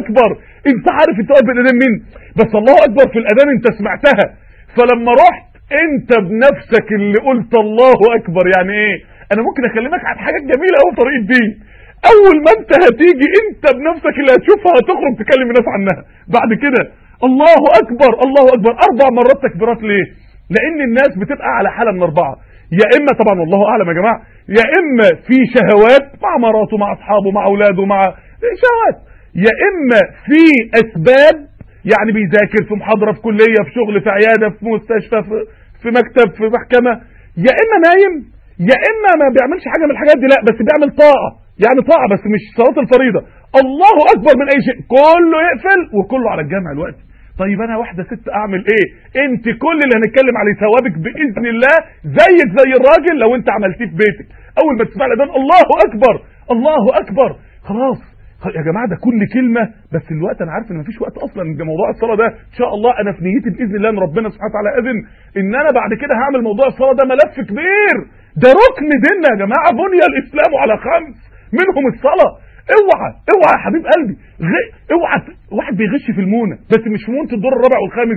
اكبر، انت عارف انت واقف بين ايدين مين؟ بس الله اكبر في الاذان انت سمعتها، فلما رحت انت بنفسك اللي قلت الله اكبر. يعني ايه؟ انا ممكن اكلمك عن حاجات جميله قوي في طريق الدين، اول ما انت هتيجي انت بنفسك اللي هتشوفها هتخرج تكلم الناس عنها. بعد كده الله اكبر الله اكبر 4 مرات تكبيرات. ليه؟ لان الناس بتبقى على حاله من 4، يا اما طبعا والله اعلم يا جماعه، يا اما في شهوات مع مراته مع اصحابه مع اولاده مع شهوات، يا اما في اسباب، يعني بيذاكر في محاضره في كليه في شغل في عياده في مستشفى في مكتب في محكمه، يا اما نايم، يا اما ما بيعملش حاجه من الحاجات دي، لا بس بيعمل طاعه، يعني طاعه بس مش صلاه الفريضه. الله اكبر من اي شيء، كله يقفل وكله على الجامع الوقت. طيب انا واحده ست اعمل ايه؟ انت كل اللي هنتكلم عليه ثوابك باذن الله زيك زي الراجل لو انت عملتيه في بيتك. اول ما تسمع الاذان الله اكبر الله اكبر، خلاص يا جماعه ده كل كلمه. بس الوقت انا عارف ان مفيش وقت اصلا، ده موضوع الصلاه ده ان شاء الله انا في نيتي باذن الله ان ربنا سبحانه وتعالى اذن ان انا بعد كده هعمل موضوع الصلاه ده ملف كبير، ده ركن ديننا يا جماعه، بني الاسلام على 5 منهم الصلاه. اوعى يا حبيب قلبي، اوعى واحد بيغش في المونه، بس مش في مونه الدور الرابع والخامس،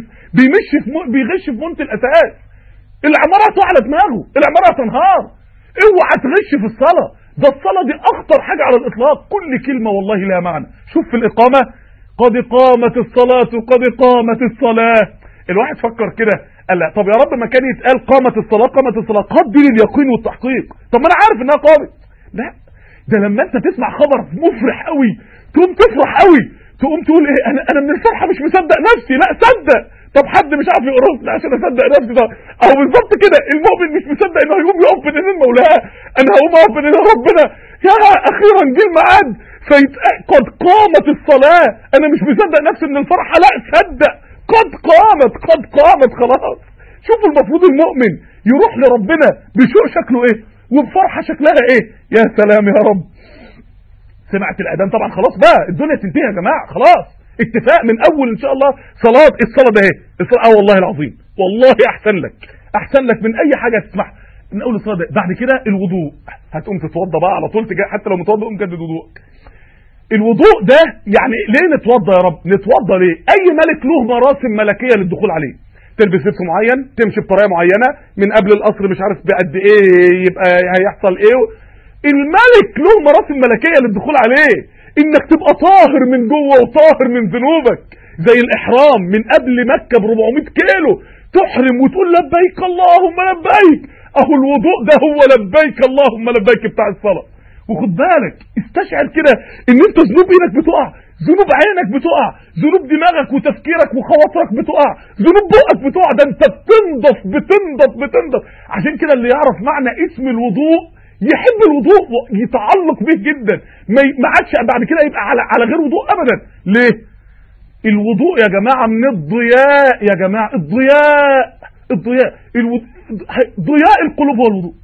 بيغش في مونه الاساس. العماره هتقع على دماغه، العماره هتنهار. اوعى تغش في الصلاه، ده الصلاه دي اخطر حاجه على الاطلاق، كل كلمه والله لها معنى. شوف في الاقامه قد قامت الصلاه قد قامت الصلاه، الواحد فكر كده قال لا طب يا رب ما كان يتقال قامت الصلاه قامت الصلاه، قدر اليقين والتحقيق، طب ما انا عارف انها قامت. لا ده لما انت تسمع خبر مفرح قوي تقوم تفرح قوي، تقوم تقول ايه انا من الفرحه مش مصدق نفسي. لا صدق، طب حد مش عارف يقرصني عشان اصدق نفسي؟ ده او بالظبط كده المؤمن مش مصدق انه هيقوم يقف بين ايدين مولاه، انا هقوم اقف بين ايدين ربنا، يا اخيرا جه الميعاد قد قامت الصلاه، انا مش مصدق نفسي من الفرحه، لا صدق قد قامت خلاص. شوفوا المفروض المؤمن يروح لربنا بشوق شكله ايه وبفرحه شكلها ايه. يا سلام يا رب، سمعت الاذان طبعا خلاص بقى الدنيا تنتهي يا جماعه، خلاص اتفاق من اول ان شاء الله الصلاه ده اهي الصلاه. والله العظيم والله احسن لك من اي حاجه تسمعها من اول الصلاه ده. بعد كده الوضوء، هتقوم تتوضى بقى على طول، حتى لو متوضى قوم جدد وضوءك. الوضوء ده يعني ليه نتوضى يا رب؟ نتوضى ليه؟ اي ملك له مراسم ملكيه للدخول عليه، تلبس لبس معين، تمشي بطريقه معينه، من قبل القصر مش عارف بقد ايه يبقى هيحصل ايه. الملك له مراسم ملكيه للدخول عليه، انك تبقى طاهر من جوه وطاهر من ذنوبك، زي الاحرام من قبل مكه ب 400 كيلو تحرم وتقول لبيك اللهم لبيك، اهو الوضوء ده هو لبيك اللهم لبيك بتاع الصلاه. وخد بالك استشعر كده ان انت ذنوب ايدك بتقع، ذنوب عينك بتقع، ذنوب دماغك وتفكيرك وخواطرك بتقع، ذنوب بقك بتقع، ده انت بتنضف. عشان كده اللي يعرف معنى اسم الوضوء يحب الوضوء يتعلق به جدا، ما عادش بعد كده يبقى على غير وضوء ابدا. ليه؟ الوضوء يا جماعه من الضياء، يا جماعه ضياء القلوب هو الوضوء.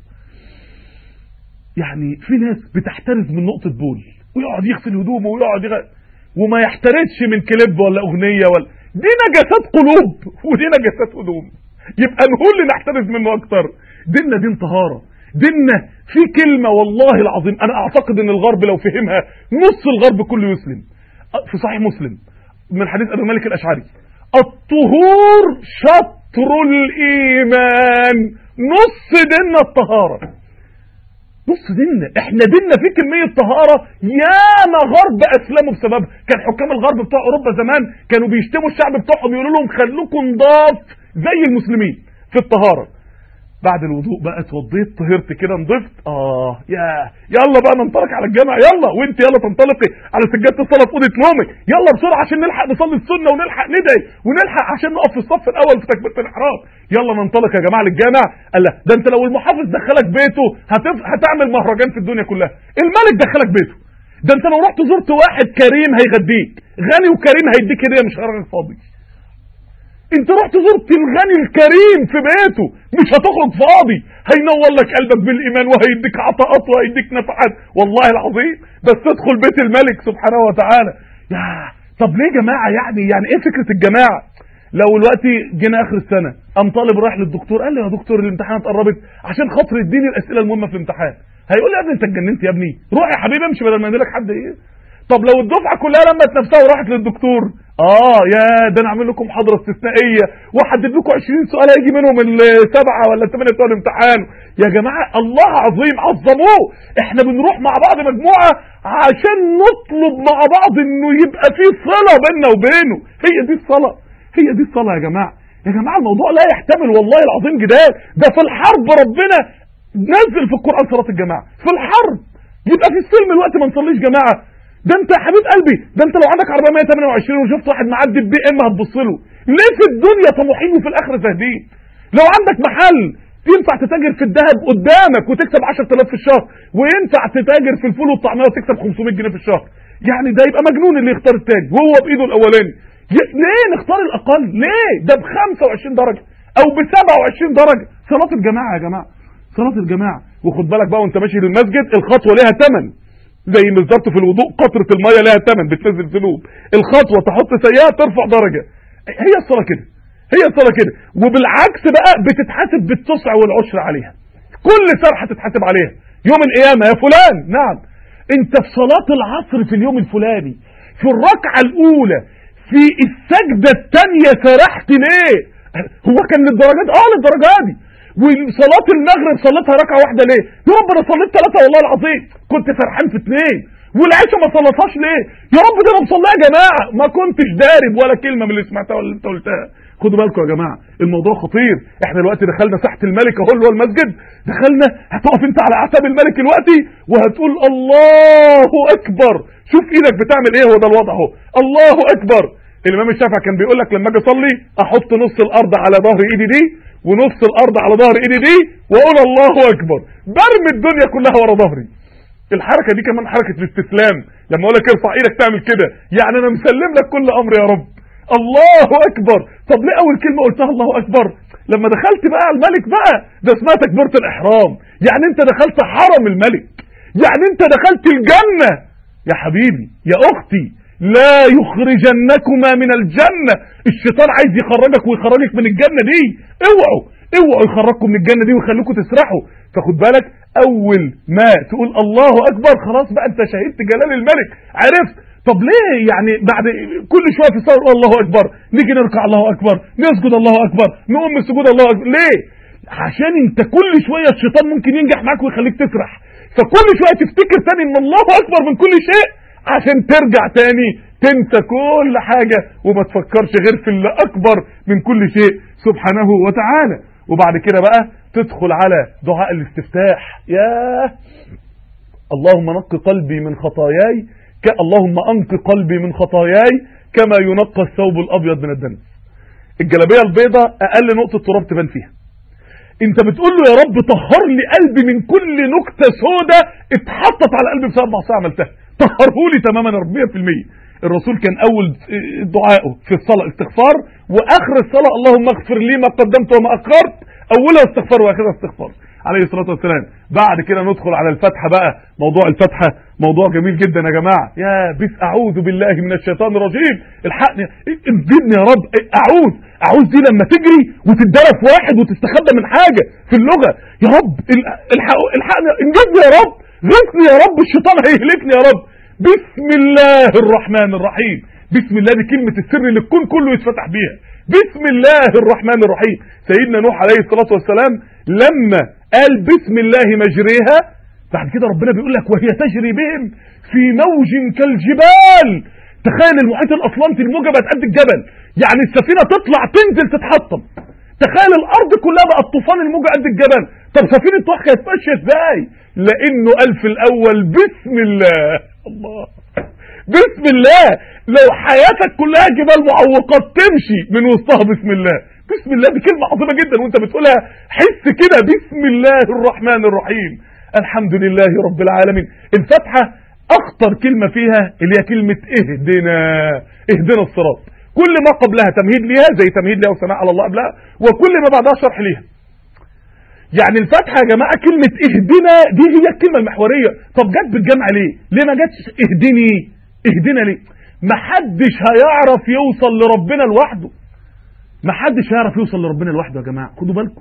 يعني في ناس بتحترز من نقطه بول ويقعد يغسل هدومه ويقعد وما يحترزش من كليب ولا اغنيه ولا دي نجاسات قلوب ودي نجاسات هدوم، يبقى نقول اللي نحترز منه اكتر. ديننا دين طهاره، ديننا في كلمه والله العظيم انا اعتقد ان الغرب لو فهمها نص الغرب كله يسلم. في صحيح مسلم من حديث ابي مالك الاشعري الطهور شطر الايمان، نص ديننا الطهاره، نص ديننا. احنا ديننا فيه كميه طهاره ياما غرب اسلموا بسببها. كان حكام الغرب بتوع اوروبا زمان كانوا بيشتموا الشعب بتوعهم يقولوا لهم خلوكم نضاف زي المسلمين في الطهاره. بعد الوضوء بقى اتوضيت طهرت كده نضفت، يلا بقى ننطلق على الجامع، يلا وانت يلا تنطلقي على سجاده الصلاه في اوضه نومك، يلا بسرعه عشان نلحق نصلي السنه ونلحق ندعي ونلحق عشان نقف في الصف الاول في تكبيره الاحرام، يلا ننطلق يا جماعه للجامع. قال لا ده انت لو المحافظ دخلك بيته هتعمل مهرجان في الدنيا كلها. الملك دخلك بيته، ده انت لو رحت زرت واحد كريم هيغديك، غني وكريم هيديك هديه مش هرجع فاضي. انت رحت زرت الغني الكريم في بيته مش هتخرج فاضي، هينور لك قلبك بالايمان وهيديك عطاءات وهيديك نفعات والله العظيم، بس تدخل بيت الملك سبحانه وتعالى. طب ليه يا جماعه؟ يعني ايه فكره الجماعه؟ لو دلوقتي جينا اخر السنه قام طالب رايح للدكتور قال له يا دكتور الامتحانات قربت عشان خاطر اديني الاسئله المهمه في الامتحان، هيقول لي يا ابني انت اتجننت يا ابني، روح يا حبيبي امشي بدل ما يديلك حد ايه. طب لو الدفعه كلها لمت نفسها وراحت للدكتور، يا ده انا اعمل لكم محاضره استثنائيه واحدد لكم 20 سؤال هيجي منهم السبعه ولا الثمانيه بتوع الامتحان. يا جماعه الله عظيم، عظموه. احنا بنروح مع بعض مجموعه عشان نطلب مع بعض انه يبقى في صله بيننا وبينه. هي دي الصلاه، هي دي الصلاه يا جماعه. يا جماعه الموضوع لا يحتمل والله العظيم جدال. ده في الحرب ربنا نزل في القران صلاه الجماعه، في الحرب. يبقى في السلم الوقت ما نصليش جماعه؟ ده انت يا حبيب قلبي، ده انت لو عندك عربيه 128 وشفت واحد معدي بي ام هتبص له. ليه في الدنيا طموحين وفي الاخره زاهدين؟ لو عندك محل ينفع تتاجر في الذهب قدامك وتكسب 10000 في الشهر، وينفع تتاجر في الفول والطعميه وتكسب 500 جنيه في الشهر. يعني ده يبقى مجنون اللي يختار التاج وهو بايده الاولاني. ليه نختار الاقل؟ ليه؟ ده ب 25 درجه او ب 27 درجه. صلاه الجماعه يا جماعه، صلاه الجماعه. وخد بالك بقى وانت ماشي للمسجد الخطوه ليها ثمن، زي بالظبط في الوضوء قطره الميه لها ثمن بتنزل ذنوب، الخطوه تحط سيئه ترفع درجه. هي الصلاه كده، هي الصلاه كده. وبالعكس بقى بتتحاسب بالتسع والعشر عليها، كل سرحه تتحاسب عليها يوم القيامه. يا فلان، نعم انت في صلاه العصر في اليوم الفلاني في الركعه الاولى في السجده الثانيه سرحت ليه؟ هو كان للدرجات؟ للدرجه دي. وصلاه المغرب صليتها ركعه واحده ليه؟ يا رب انا صليت 3 والله العظيم، كنت سرحان في 2. والعشاء ما صليتهاش ليه؟ يا رب ده انا مصليها يا جماعه، ما كنتش دارب ولا كلمه من اللي سمعتها ولا اللي انت قلتها. خدوا بالكم يا جماعه، الموضوع خطير. احنا دلوقتي دخلنا ساحه الملك اهو اللي هو المسجد، دخلنا. هتقف انت على اعتاب الملك دلوقتي وهتقول الله اكبر. شوف ايدك بتعمل ايه، هو ده الوضع اهو، الله اكبر. الامام الشافعي كان بيقول لك لما اجي اصلي احط نص الارض على ظهر ايدي دي ونص الارض على ظهر ايدي دي واقول الله اكبر، برمي الدنيا كلها ورا ظهري. الحركه دي كمان حركه الاستسلام، لما اقول لك ارفع ايدك تعمل كده، يعني انا مسلم لك كل امر يا رب. الله اكبر. طب ليه اول كلمه قلتها الله اكبر؟ لما دخلت بقى على الملك بقى، ده اسمها تكبيره الاحرام، يعني انت دخلت حرم الملك، يعني انت دخلت الجنه. يا حبيبي يا اختي، لا يخرجنكما من الجنه. الشيطان عايز يخرجك ويخرجك من الجنه دي. اوعوا يخرجكم من الجنه دي ويخليكم تسرحوا. فخد بالك، اول ما تقول الله اكبر خلاص بقى انت شهدت جلال الملك، عرفت. طب ليه يعني بعد كل شويه في الصلاه الله اكبر، نيجي نركع الله اكبر، نسجد الله اكبر، نقوم من السجود الله اكبر؟ ليه؟ عشان انت كل شويه الشيطان ممكن ينجح معاك ويخليك تسرح، فكل شويه تفتكر تاني ان الله اكبر من كل شيء عشان ترجع تاني تنسى كل حاجه وما تفكرش غير في اللي اكبر من كل شيء سبحانه وتعالى. وبعد كده بقى تدخل على دعاء الاستفتاح. ياه، اللهم نقي قلبي من خطاياي، اللهم انقي قلبي من خطاياي كما ينقى الثوب الابيض من الدنس. الجلابيه البيضاء اقل نقطه تراب تبان فيها. انت بتقول له يا رب طهر لي قلبي من كل نكته سوداء اتحطت على قلبي بسبب معصيه عملتها، طهره لي تماما 100%. الرسول كان اول دعائه في الصلاه استغفار، واخر الصلاه اللهم اغفر لي ما قدمت وما اخرت، اولها استغفار واخرها استغفار عليه الصلاه والسلام. بعد كده ندخل على الفتحه بقى. موضوع الفتحه موضوع جميل جدا يا جماعه. يا بس اعوذ بالله من الشيطان الرجيم، الحقني انجدني يا رب. اعوذ دي لما تجري وتتدرب في واحد وتستخبى من حاجه في اللغه، يا رب الحقني، انجدني يا رب، غثني يا رب، الشيطان هيهلكني يا رب. بسم الله الرحمن الرحيم. بسم الله دي كلمه السر اللي الكون كله يتفتح بيها. بسم الله الرحمن الرحيم. سيدنا نوح عليه الصلاه والسلام لما قال بسم الله مجريها، بعد كده ربنا بيقول لك وهي تجري بهم في موج كالجبال. تخيل المحيط الاطلنطي الموجه بقت قد الجبل، يعني السفينه تطلع تنزل تتحطم. تخيل الارض كلها بقت طوفان الموجه قد الجبل. طب سفينه نوح كانت ماشيه ازاي؟ لانه قال في الاول بسم الله. الله، بسم الله. لو حياتك كلها جبال معوقات تمشي من وسطها بسم الله. بسم الله دي كلمه عظيمه جدا، وانت بتقولها حس كده بسم الله الرحمن الرحيم، الحمد لله رب العالمين. الفتحه اخطر كلمه فيها اللي هي كلمه اهدنا الصراط. كل ما قبلها تمهيد ليها زي تمهيد ليها وثناء على الله قبلها، وكل ما بعدها شرح ليها. يعني الفتحه يا جماعه كلمه اهدنا دي هي الكلمه المحوريه. طب جت بالجمع ليه؟ ليه ما جتش اهدنا ليه؟ محدش هيعرف يوصل لربنا لوحده. محدش هيعرف يوصل لربنا لوحده يا جماعه، خدوا بالكم.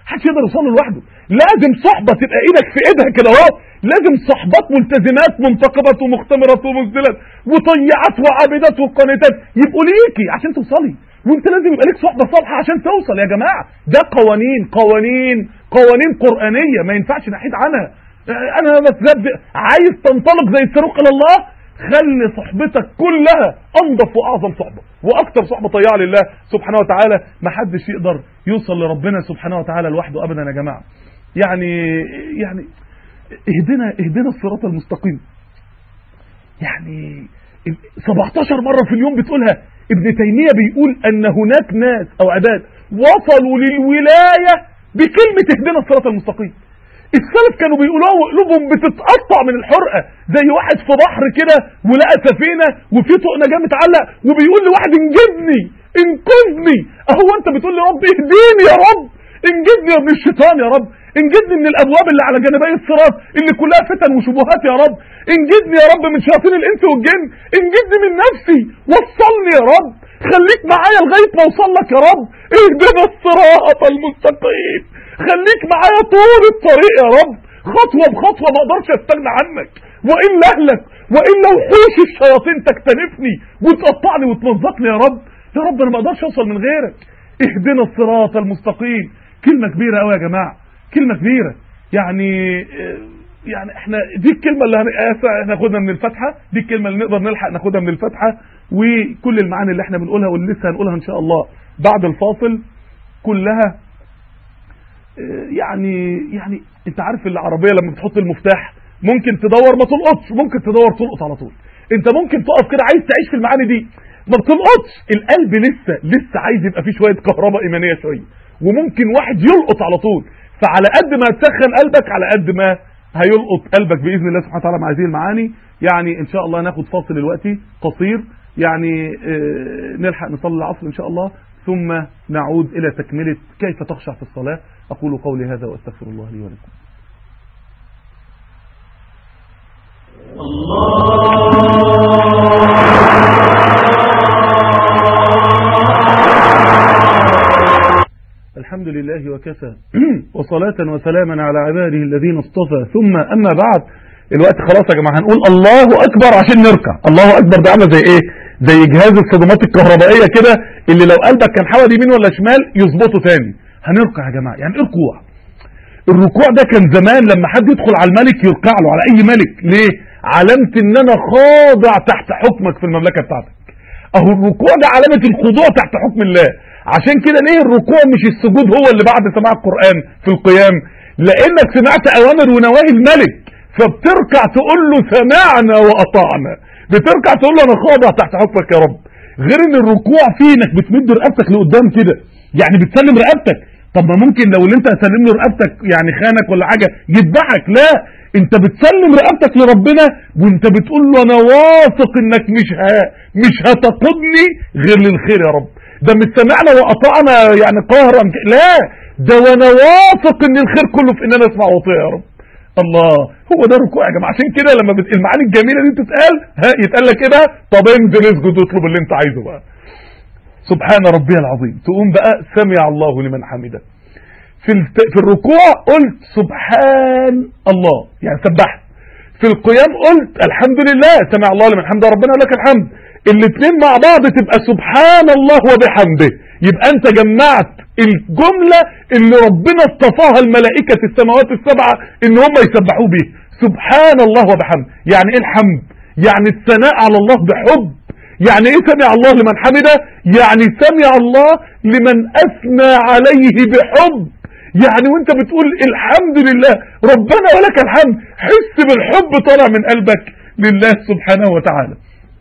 محدش يقدر يوصل له لوحده. لازم صحبه تبقى ايدك في ايدها كده اهو، لازم صحبات ملتزمات منتقبات ومختمرات ومسدلات وطيعات وعابدات وقانتات يبقوا ليكي عشان توصلي، وانت لازم يبقى لك صحبه صالحه عشان توصل. يا جماعه ده قوانين قرانيه ما ينفعش نحيد عنها. انا عايز تنطلق زي الصاروخ الى الله، خلي صحبتك كلها انضف واعظم صحبه واكثر صحبه طيعه لله سبحانه وتعالى. ما حدش يقدر يوصل لربنا سبحانه وتعالى لوحده ابدا يا جماعه. يعني اهدنا الصراط المستقيم. يعني 17 مره في اليوم بتقولها. ابن تيميه بيقول ان هناك ناس او عباد وصلوا للولايه بكلمه اهدنا الصراط المستقيم. السلف كانوا بيقولوها وقلوبهم بتتقطع من الحرقه، زي واحد في بحر كده ولقى سفينه وفي طوق نجاه متعلق وبيقول لواحد انقذني. اهو انت بتقول لي رب اهديني يا رب، انجدني من الشيطان يا رب، انجدني من الابواب اللي على جانبي الصراط اللي كلها فتن وشبهات يا رب، انجدني يا رب من شياطين الانس والجن، انجدني من نفسي، وصلني يا رب، خليك معايا لغايه ما اوصل لك يا رب، اهدنا الصراط المستقيم، خليك معايا طول الطريق يا رب، خطوه بخطوه ما اقدرش استغنى عنك، والا اهلك، والا وحوش الشياطين تكتنفني وتقطعني وتمزقني يا رب انا ما اقدرش اوصل من غيرك. اهدنا الصراط المستقيم. كلمه كبيره قوي يا جماعه، كلمه كبيره. يعني احنا دي الكلمه اللي هناخدها من الفاتحه، دي الكلمه اللي نقدر نلحق ناخدها من الفاتحه، وكل المعاني اللي احنا بنقولها واللي لسه هنقولها ان شاء الله بعد الفاصل كلها. يعني انت عارف العربيه لما بتحط المفتاح ممكن تدور ما تلقطش، ممكن تدور تلقط على طول. انت ممكن تقف كده عايز تعيش في المعاني دي ما بتلقطش. القلب لسه عايز يبقى فيه شويه كهرباء ايمانيه شويه، وممكن واحد يلقط على طول. فعلى قد ما تسخن قلبك على قد ما هيلقط قلبك باذن الله سبحانه وتعالى مع هذه المعاني. يعني ان شاء الله ناخد فاصل دلوقتي قصير، يعني نلحق نصلي العصر ان شاء الله، ثم نعود الى تكمله كيف تخشع في الصلاه. اقول قولي هذا واستغفر الله لي ولكم. الحمد لله وكفى وصلاة وسلاما على عباده الذين اصطفى، ثم أما بعد. الوقت خلاص يا جماعة هنقول الله أكبر عشان نركع. الله أكبر ده عامل زي إيه؟ زي جهاز الصدمات الكهربائية كده اللي لو قلبك كان حاول يمين ولا شمال يظبطه تاني. هنركع يا جماعة. يعني ركوع. الركوع ده كان زمان لما حد يدخل على الملك يركع له، على أي ملك. ليه؟ علامة إن أنا خاضع تحت حكمك في المملكة بتاعتك. أهو الركوع ده علامة الخضوع تحت حكم الله. عشان كده ليه الركوع مش السجود هو اللي بعد سماع القرآن في القيام؟ لانك سمعت اوامر ونواهي الملك، فبتركع تقول له سمعنا واطعنا، بتركع تقول له انا خاضع تحت حكمك يا رب. غير ان الركوع فيه انك بتمد رقبتك لقدام كده، يعني بتسلم رقبتك. طب ما ممكن لو اللي انت هتسلم له رقبتك يعني خانك ولا حاجه يذبحك، لا انت بتسلم رقبتك لربنا وانت بتقول له انا واثق انك مش هتقودني غير للخير يا رب. ده مش سمعنا واطعنا يعني قهرا، لا ده وانا واثق ان الخير كله في ان انا اسمع واطيع يا رب. الله، هو ده الركوع يا جماعه. عشان كده لما المعاني الجميله دي تتقال يتقال لك كده طب انزل اسجد واطلب اللي انت عايزه بقى. سبحان ربي العظيم. تقوم بقى سمع الله لمن حمده. في الركوع قلت سبحان الله يعني سبحت. في القيام قلت الحمد لله سمع الله لمن حمده ربنا ولك الحمد. الاثنين مع بعض تبقى سبحان الله وبحمده. يبقى انت جمعت الجملة اللي ربنا اصطفاها الملائكة في السماوات السبعة ان هم يسبحوا به. سبحان الله وبحمده يعني ايه الحمد؟ يعني الثناء على الله بحب. يعني ايه سمع الله لمن حمده؟ يعني سمع الله لمن اثنى عليه بحب. يعني وانت بتقول الحمد لله ربنا ولك الحمد، حس بالحب طالع من قلبك لله سبحانه وتعالى.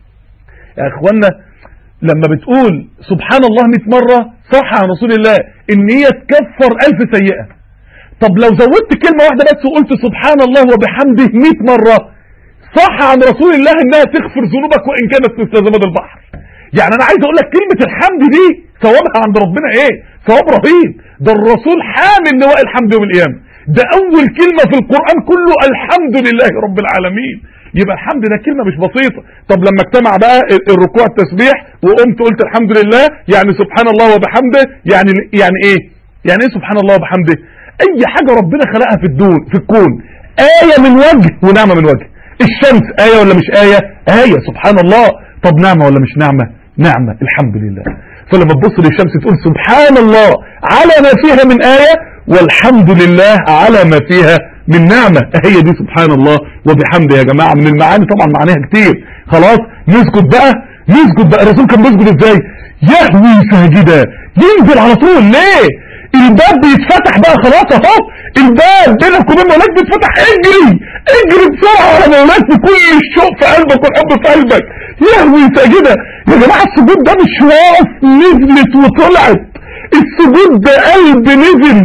يا اخوانا لما بتقول سبحان الله 100 مرة صح عن رسول الله ان هي تكفر 1000 سيئة. طب لو زودت كلمة واحدة بس وقلت سبحان الله وبحمده 100 مرة صح عن رسول الله انها تغفر ذنوبك وان كانت مثل زبد البحر. يعني انا عايز اقول لك كلمة الحمد دي ثوابها عند ربنا ايه؟ ثواب رهيب. ده الرسول حامل لواء الحمد يوم القيامة. ده اول كلمة في القرآن كله الحمد لله رب العالمين. يبقى الحمد ده كلمة مش بسيطة. طب لما اجتمع بقى الركوع التسبيح وقمت قلت الحمد لله يعني سبحان الله وبحمده، يعني ايه؟ يعني ايه سبحان الله وبحمده؟ اي حاجة ربنا خلقها في الكون آية من وجه ونعمة من وجه. الشمس آية ولا مش آية؟ آية سبحان الله. طب نعمة ولا مش نعمة؟ نعمة الحمد لله. فلما تبص للشمس تقول سبحان الله على ما فيها من آية، والحمد لله على ما فيها من نعمة. هي دي سبحان الله وبحمده يا جماعة. من المعاني طبعا معانيها كتير. خلاص نسجد بقى. الرسول كان بيسجد ازاي؟ يهوي ساجدا، ينزل على طول. ليه؟ الباب بيتفتح بقى خلاص اهو، الباب بينك وبين مولاك بيتفتح، اجري بسرعه على مولاك بكل الشوق في قلبك والحب في قلبك. يهوي ساجدا يا جماعه. السجود ده مش واقف نزلت وطلعت، السجود ده قلب نزل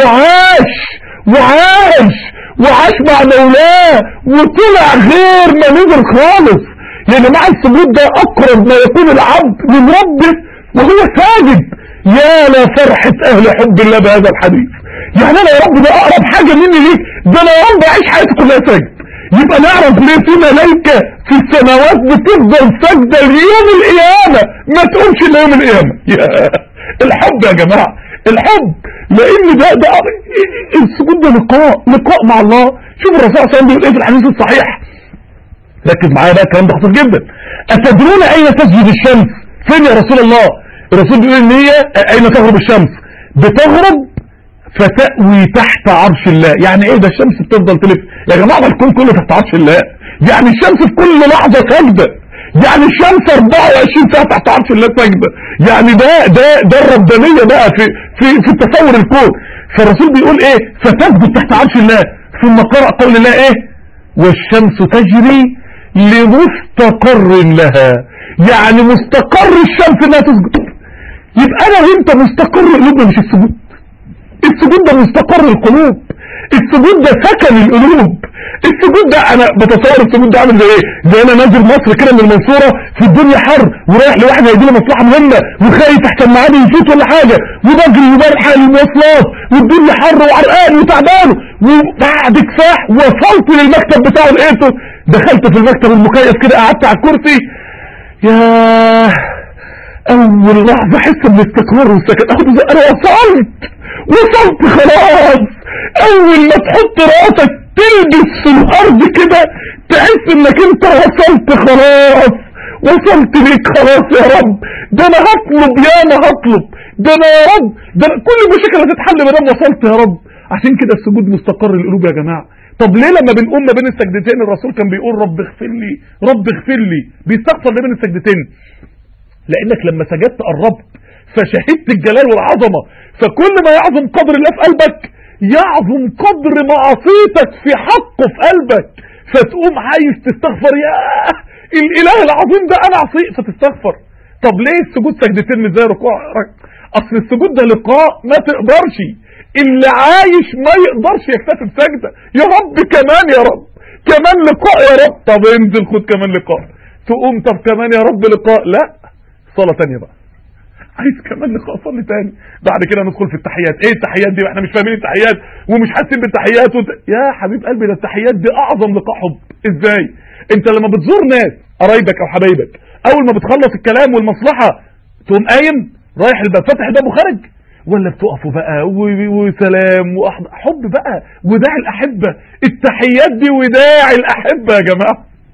وعاش مع مولاه وطلع غير ما نزل خالص. يا جماعه السجود ده اقرب ما يكون العبد من ربه وهو ساجد. يا لا فرحة اهل حب الله بهذا الحديث. يعني انا يا رب ده اقرب حاجة مني ليك، ده انا يا رب اعيش حياتي كلها ساجد. يبقى نعرف ليه في ملائكة في السماوات بتفضل ساجدة ليوم القيامة، ما تقومش الا يوم القيامة. الحب يا جماعة، الحب. لان ده السجود ده لقاء مع الله. شوف الرسول صلى الله عليه وسلم بيقول ايه في الحديث الصحيح، ركز معايا بقى الكلام ده خطير جدا. اتدرون اين تسجد الشمس؟ فين يا رسول الله؟ الرسول بيقول ان هي اين تغرب الشمس؟ بتغرب فتأوي تحت عرش الله. يعني ايه ده؟ الشمس بتفضل تلف يا جماعه، الكون كله تحت عرش الله. يعني الشمس في كل لحظه ساجده، يعني الشمس 24 ساعه تحت عرش الله ساجده. يعني ده الربانيه بقى في تصور الكون. فالرسول بيقول ايه؟ فتسجد تحت عرش الله. ثم قرأ قول الله ايه؟ والشمس تجري لمستقر لها. يعني مستقر الشمس انها تسجد. يبقى انا وانت مستقر قلوبنا مش السجود. السجود ده مستقر القلوب، السجود ده سكن القلوب. السجود ده انا بتصور السجود ده عامل زي ايه؟ زي انا نازل مصر كده من المنصوره في الدنيا حر ورايح لواحد هيدي لي مصلحه مهمه وخايف احسن معادي يفوت ولا حاجه، وبجري وبلحق المواصلات والدنيا حر وعرقان وتعبان، وبعد كفاح وصلت للمكتب بتاعه لقيته. دخلت في المكتب المكيف كده، قعدت على الكرسي. ياه اول لحظه احس بالاستقرار والسكن. انا وصلت خلاص. اول ما تحط راسك تلبس في الارض كده تحس انك انت وصلت خلاص، وصلت ليك خلاص يا رب. ده انا هطلب ده انا يا رب، ده كل المشاكل هتتحل ما دام وصلت يا رب. عشان كده السجود مستقر القلوب يا جماعه. طب ليه لما بنقوم ما بين السجدتين الرسول كان بيقول رب اغفر لي بيستغفر ليه بين السجدتين؟ لانك لما سجدت قربت فشهدت الجلال والعظمه، فكل ما يعظم قدر الله في قلبك يعظم قدر معصيتك في حقه في قلبك، فتقوم عايز تستغفر. يا الاله العظيم ده انا عصيه فتستغفر. طب ليه السجود سجدتين مش زي ركوع؟ اصل السجود ده لقاء ما تقدرش، اللي عايش ما يقدرش يكتفي بسجده. يا رب كمان، يا رب كمان لقاء يا رب. طب انزل خد كمان لقاء. تقوم طب كمان يا رب لقاء. لا، صلاة تانية بقى. عايز كمان لقاء، صلي تاني. بعد كده ندخل في التحيات. ايه التحيات دي؟ احنا مش فاهمين التحيات ومش حاسين بالتحيات يا حبيب قلبي ده التحيات دي اعظم لقاء حب. ازاي؟ انت لما بتزور ناس قرايبك او حبايبك، اول ما بتخلص الكلام والمصلحة تقوم قايم رايح الباب فاتح الباب وخارج، ولا بتقفوا بقى وسلام حب بقى وداع الاحبة؟ التحيات دي وداع الاحبة يا جماعة.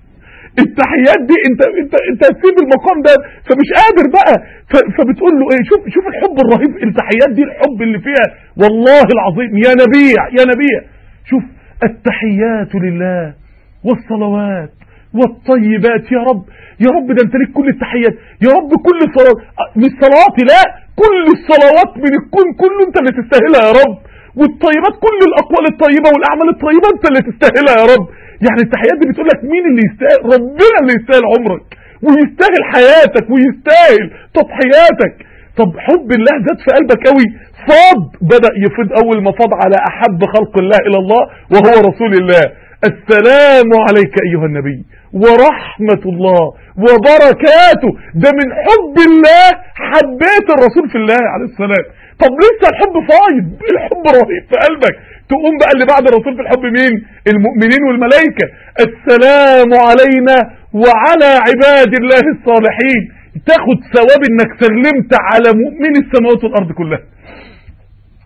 التحيات دي انت هتسيب المقام ده فمش قادر بقى، فبتقول له ايه؟ شوف الحب الرهيب. التحيات دي الحب اللي فيها والله العظيم يا نبيع. شوف التحيات لله والصلوات والطيبات. يا رب ده انت ليك كل التحيات يا رب. كل صلاه مش صلاتي، لا، كل الصلوات من الكون كله انت اللي تستاهلها يا رب. والطيبات كل الاقوال الطيبه والاعمال الطيبه انت اللي تستاهلها يا رب. يعني التحيات دي بتقول لك مين اللي يستاهل؟ ربنا اللي يستاهل عمرك ويستاهل حياتك ويستاهل تضحياتك. طب حب الله زاد في قلبك قوي، بدأ يفيض. اول ما فاض على احب خلق الله الى الله وهو رسول الله. السلام عليك ايها النبي ورحمة الله وبركاته. ده من حب الله حبيت الرسول في الله عليه السلام. طب لسه الحب فايض، الحب رهيب في قلبك. تقوم بقى اللي بعد الرسول في الحب مين؟ المؤمنين والملائكة. السلام علينا وعلى عباد الله الصالحين. تاخد ثواب انك سلمت على مؤمن السماوات والارض كلها.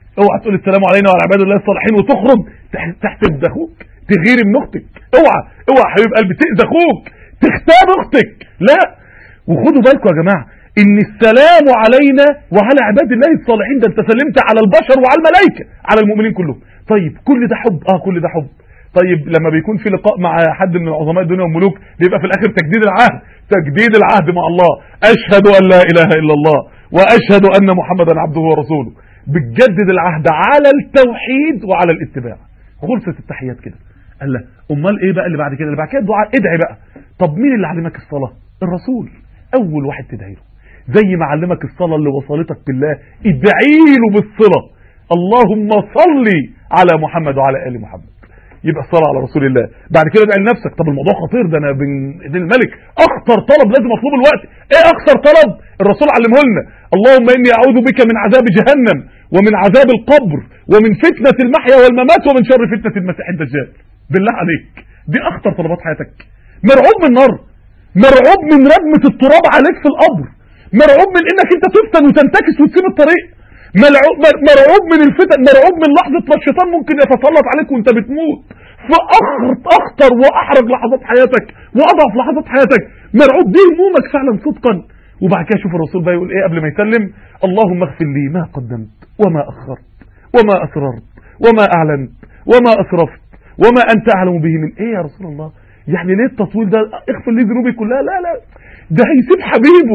اوعى تقول السلام علينا وعلى عباد الله الصالحين وتخرج تحسد اخوك، تغير من اختك، اوعى حبيب قلبي تأذي اخوك، تختار اختك، لا. وخدوا بالكم يا جماعه ان السلام علينا وعلى عباد الله الصالحين، ده انت سلمت على البشر وعلى الملائكه، على المؤمنين كلهم. طيب كل ده حب، كل ده حب. طيب لما بيكون في لقاء مع حد من عظماء الدنيا والملوك بيبقى في الاخر تجديد العهد مع الله، اشهد ان لا اله الا الله واشهد ان محمدا عبده ورسوله. بتجدد العهد على التوحيد وعلى الاتباع. خلصت التحيات كده. قال له امال ايه بقى اللي بعد كده؟ اللي بعد كده الدعاء، ادعي بقى. طب مين اللي علمك الصلاه؟ الرسول، اول واحد تدعي له. زي ما علمك الصلاه اللي وصلتك بالله، ادعي له بالصله، اللهم صل على محمد وعلى ال محمد. يبقى الصلاه على رسول الله. بعد كده ادعي لنفسك. طب الموضوع خطير، ده انا بين ايدين الملك، اخطر طلب لازم اطلبه الوقت. ايه اخطر طلب؟ الرسول علمه لنا، اللهم اني اعوذ بك من عذاب جهنم ومن عذاب القبر ومن فتنه المحيا والممات ومن شر فتنه المسيح الدجال. بالله عليك، دي اخطر طلبات حياتك. مرعوب من النار، مرعوب من رجمه التراب عليك في القبر، مرعوب من انك انت تفتن وتنتكس وتسيب الطريق، مرعوب من الفتن، مرعوب من لحظه ما الشيطان ممكن يتسلط عليك وانت بتموت في اخطر واحرج لحظات حياتك واضعف لحظات حياتك. مرعوب، دي همومك فعلا صدقا. وبعد كده شوف الرسول بقى يقول ايه قبل ما يسلم، اللهم اغفر لي ما قدمت وما اخرت وما اسررت وما اعلنت وما اسرفت وما انت اعلم به من. ايه يا رسول الله؟ يعني ليه التطويل ده؟ اغفر لي ذنوبي كلها؟ لا ده هيسيب حبيبه،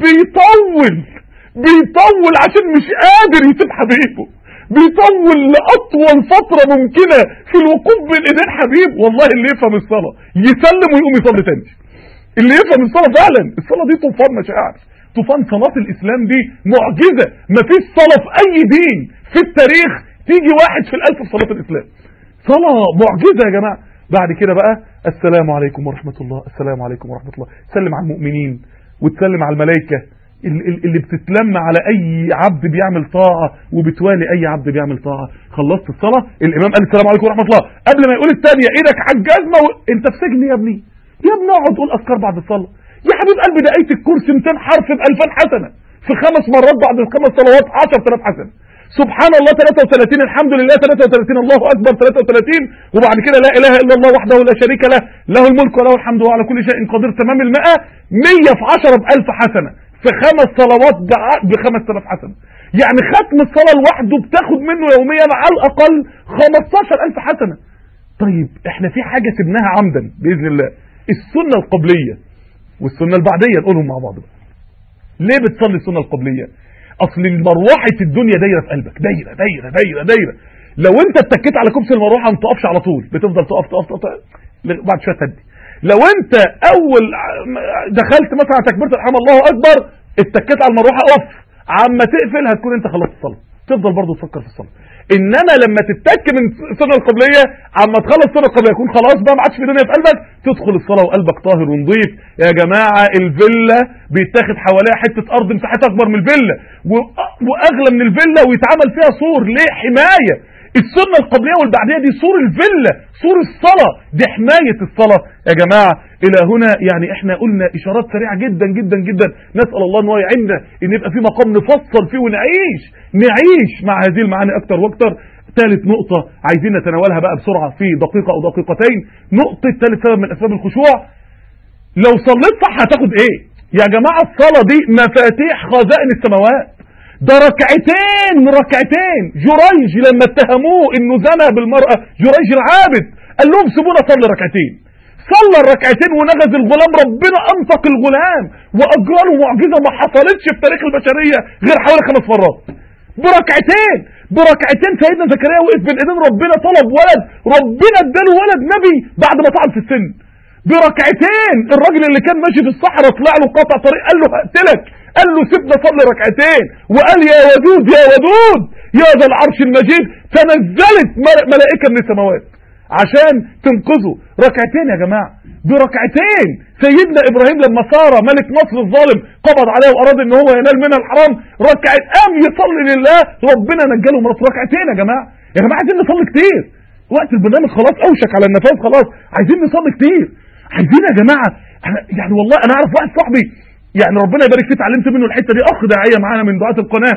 بيطول عشان مش قادر يسيب حبيبه، بيطول لأطول فترة ممكنة في الوقوف بين ايدين حبيب. والله اللي يفهم الصلاة يسلم ويقوم يصلي تاني. اللي يفهم الصلاة فعلا، الصلاة دي طوفان مشاعر، طوفان. صلاة الإسلام دي معجزة، مفيش صلاة في أي دين في التاريخ تيجي 1 في 1000 في صلاة الإسلام. صلاة معجزة يا جماعة. بعد كده بقى السلام عليكم ورحمة الله، السلام عليكم ورحمة الله، تسلم على المؤمنين وتسلم على الملائكة اللي بتتلم على اي عبد بيعمل طاعة وبتوالي اي عبد بيعمل طاعة. خلصت الصلاة، الامام قال السلام عليكم ورحمة الله، قبل ما يقول الثانية ايدك على الجزمة انت في سجن يا ابني، اقعد قول اذكار بعد الصلاة يا حبيب قلبي. ده آية الكرسي 200 حرف ب2000 حسنة، في 5 مرات بعد ال5 صلوات 10000 حسنة. سبحان الله 33، الحمد لله 33، الله اكبر 33، وبعد كده لا اله الا الله وحده لا شريك له، له الملك وله الحمد وهو على كل شيء قدير، تمام ال100، 100 في 10 ب1000 حسنة، في 5 صلوات ب5000 حسنة. يعني ختم الصلاة لوحده بتاخد منه يوميا على الاقل 15000 حسنة. طيب احنا في حاجة سبناها عمدا باذن الله، السنة القبلية والسنة البعدية، نقولهم مع بعض بقى. ليه بتصلي السنة القبلية؟ اصل المروحة الدنيا دايرة في قلبك، دايرة دايرة دايرة دايرة. لو انت اتكيت على كبس المروحة ما تقفش على طول، بتفضل تقف بعد شوية تهدي. لو انت اول دخلت مثلا على تكبيرة الحمد الله اكبر، اتكيت على المروحة اقف، عما تقفل هتكون انت خلصت الصلاة، تفضل برضو تفكر في الصلاة. انما لما تتك من السنة القبلية، عما تخلص السنة القبلية يكون خلاص بقى ما عادش في دنيا في قلبك، تدخل الصلاة وقلبك طاهر ونظيف. يا جماعة الفيلا بيتاخد حواليها حتة ارض مساحتها اكبر من الفيلا واغلى من الفيلا ويتعمل فيها سور، ليه؟ حماية. السنة القبلية والبعدية دي سور الفيلا، سور الصلاة، دي حماية الصلاة يا جماعة. الى هنا يعني احنا قلنا اشارات سريعة جدا جدا جدا، نسأل الله ان هو يعيننا ان يبقى في مقام نفصل فيه ونعيش مع هذه المعاني اكتر واكتر. ثالث نقطة عايزين نتناولها بقى بسرعة في دقيقة او دقيقتين. نقطة ثالث سبب من اسباب الخشوع، لو صليت صح هتاخد ايه يا جماعة؟ الصلاة دي مفاتيح خزائن السماوات، ده ركعتين جريج لما اتهموه انه زنى بالمرأة، جريج العابد قال لهم سيبونا صلي ركعتين، صلى الركعتين ونغز الغلام، ربنا انطق الغلام واجرى له معجزة ما حصلتش في تاريخ البشرية غير حوالي 5 مرات. بركعتين سيدنا زكريا وقف بين ايدين ربنا طلب ولد، ربنا اداله ولد نبي بعد ما طعن في السن. بركعتين الراجل اللي كان ماشي في الصحراء طلع له قطع طريق قال له هقتلك، قال له سيبنا صلي ركعتين، وقال يا ودود يا ذا العرش المجيد، تنزلت ملائكة من السماوات عشان تنقذه. ركعتين يا جماعة، بركعتين. سيدنا ابراهيم لما صار ملك مصر الظالم قبض عليه واراد ان هو ينال منها الحرام، ركعت قام يصلي لله، ربنا نجاله من ركعتين. يا جماعة عايزين نصلي كتير، وقت البرنامج خلاص اوشك على النفاذ، خلاص عايزين نصلي كتير، عايزين يا جماعة. يعني والله انا اعرف واحد صاحبي يعني ربنا يبارك فيه اتعلمت منه الحتة دي، اخ داعية معانا من دعاة القناة،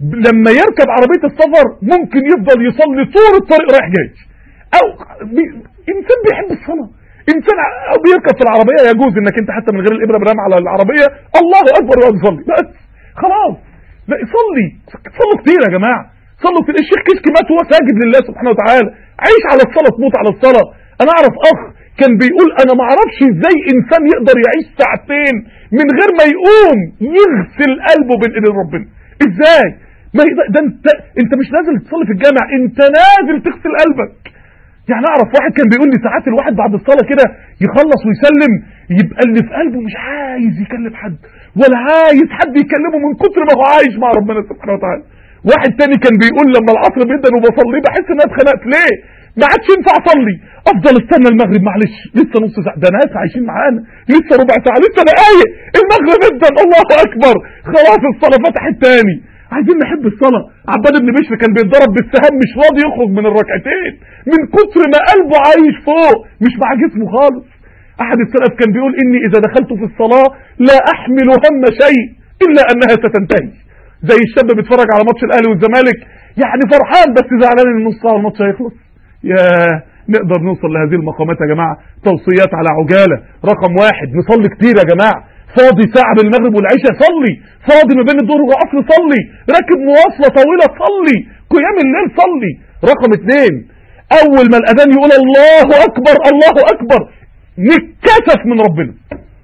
لما يركب عربية السفر ممكن يفضل يصلي طول الطريق رايح جاي. او انسان بيحب الصلاة، انسان او بيركب في العربية يجوز انك انت حتى من غير الابرة برام على العربية الله اكبر ويقعد يصلي بس خلاص. لا صلي، صلوا كتير يا جماعة، صلوا كتير. الشيخ كشك مات وهو ساجد لله سبحانه وتعالى. عيش على الصلاة، تموت على الصلاة. انا اعرف اخ كان بيقول انا ما اعرفش ازاي انسان يقدر يعيش ساعتين من غير ما يقوم يغسل قلبه بين ايدين ربنا. ازاي؟ ما ده انت مش نازل تصلي في الجامع، انت نازل تغسل قلبك. يعني اعرف واحد كان بيقول لي ساعات الواحد بعد الصلاه كده يخلص ويسلم يبقى اللي في قلبه مش عايز يكلم حد ولا عايز حد يكلمه من كتر ما هو عايش مع ربنا سبحانه وتعالى. واحد تاني كان بيقول لما العصر بيدن وبصلي بحس ان انا اتخنقت. ليه؟ ما عادش ينفع اصلي، افضل استنى المغرب، معلش لسه نص ساعه، ده ناس عايشين معانا، لسه ربع ساعه، لسه دقايق المغرب يدن، الله اكبر خلاص الصلاه فتحت تاني. عايزين نحب الصلاه. عباد بن بشر كان بيتضرب بالسهام مش راضي يخرج من الركعتين من كتر ما قلبه عايش فوق مش مع جسمه خالص. احد السلف كان بيقول اني اذا دخلت في الصلاه لا احمل هم شيء الا انها ستنتهي. زي الشاب بيتفرج على ماتش الاهلي والزمالك يعني فرحان بس زعلان ان نص ساعه الماتش هيخلص. يا نقدر نوصل لهذه المقامات يا جماعه. توصيات على عجاله. رقم 1 نصلي كتير يا جماعه. فاضي ساعه بين المغرب والعشاء صلي، فاضي ما بين الظهر والعصر صلي، راكب مواصله طويله صلي، قيام الليل صلي. رقم 2 اول ما الاذان يقول الله اكبر الله اكبر نتكسف من ربنا.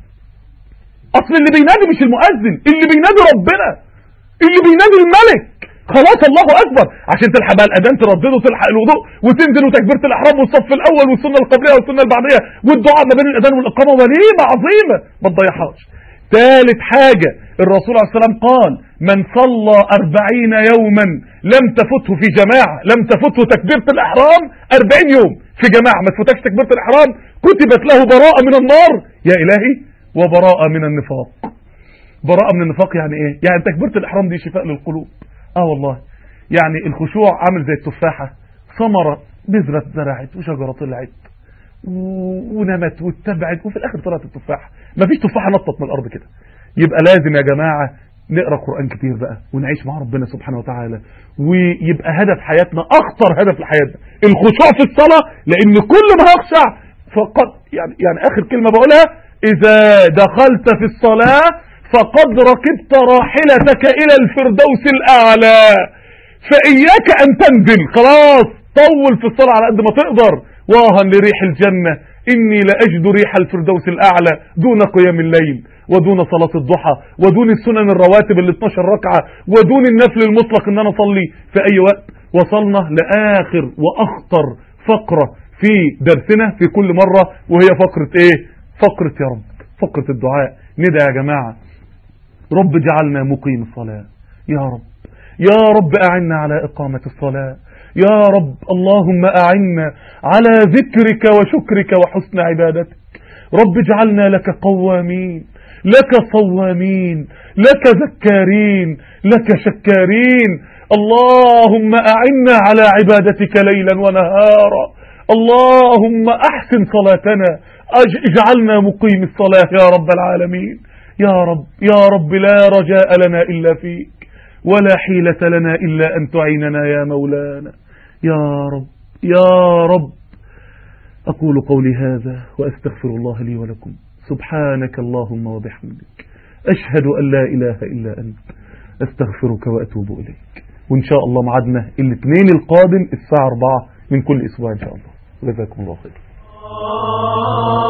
اصل اللي بينادي مش المؤذن، اللي بينادي ربنا، اللي بينادي الملك. خلاص الله اكبر عشان تلحق بقى الاذان تردده وتلحق الوضوء وتنزل وتكبيره الاحرام والصف الاول والسنه القبليه والسنه البعديه والدعاء ما بين الاذان والاقامه وليمه عظيمه ما تضيعهاش. ثالث حاجه الرسول عليه السلام قال من صلى 40 يوما لم تفته في جماعه، لم تفته تكبيره الاحرام 40 يوم في جماعه ما تفوتكش تكبيره الاحرام كتبت له براءه من النار يا الهي وبراءه من النفاق. براءه من النفاق يعني ايه؟ يعني تكبيره الاحرام دي شفاء للقلوب. والله يعني الخشوع عامل زي التفاحة، ثمرة بذرة زرعت وشجرة طلعت ونمت واتبعت وفي الاخر طلعت التفاحة. مفيش تفاحة نطت من الارض كده. يبقى لازم يا جماعة نقرأ قرآن كتير بقى ونعيش مع ربنا سبحانه وتعالى ويبقى هدف حياتنا اخطر هدف لحياتنا الخشوع في الصلاة. لان كل ما هخشع فقط يعني اخر كلمة بقولها اذا دخلت في الصلاة فقد ركبت راحلتك الى الفردوس الاعلى فاياك ان تنزل. خلاص طول في الصلاة على قد ما تقدر. واها لريح الجنة اني لاجد ريح الفردوس الاعلى دون قيام الليل ودون صلاة الضحى ودون السنن الرواتب ال 12 ركعة ودون النفل المطلق ان انا اصلي في اي وقت. وصلنا لاخر واخطر فقرة في درسنا في كل مرة وهي فقرة ايه؟ فقرة يا رب، فقرة الدعاء. ندى يا جماعة رب اجعلنا مقيم الصلاة يا رب، يا رب أعنا على إقامة الصلاة يا رب، اللهم أعنا على ذكرك وشكرك وحسن عبادتك. رب اجعلنا لك قوامين لك صوامين لك ذكارين لك شكارين. اللهم أعنا على عبادتك ليلا ونهارا. اللهم أحسن صلاتنا اجعلنا مقيم الصلاة يا رب العالمين. يا رب يا رب لا رجاء لنا إلا فيك ولا حيلة لنا إلا أن تعيننا يا مولانا يا رب يا رب. أقول قولي هذا وأستغفر الله لي ولكم. سبحانك اللهم وبحمدك أشهد أن لا إله إلا أنت أستغفرك وأتوب إليك. وإن شاء الله معدنا الاثنين القادم الساعة 4 من كل أسبوع إن شاء الله. جزاكم الله خير.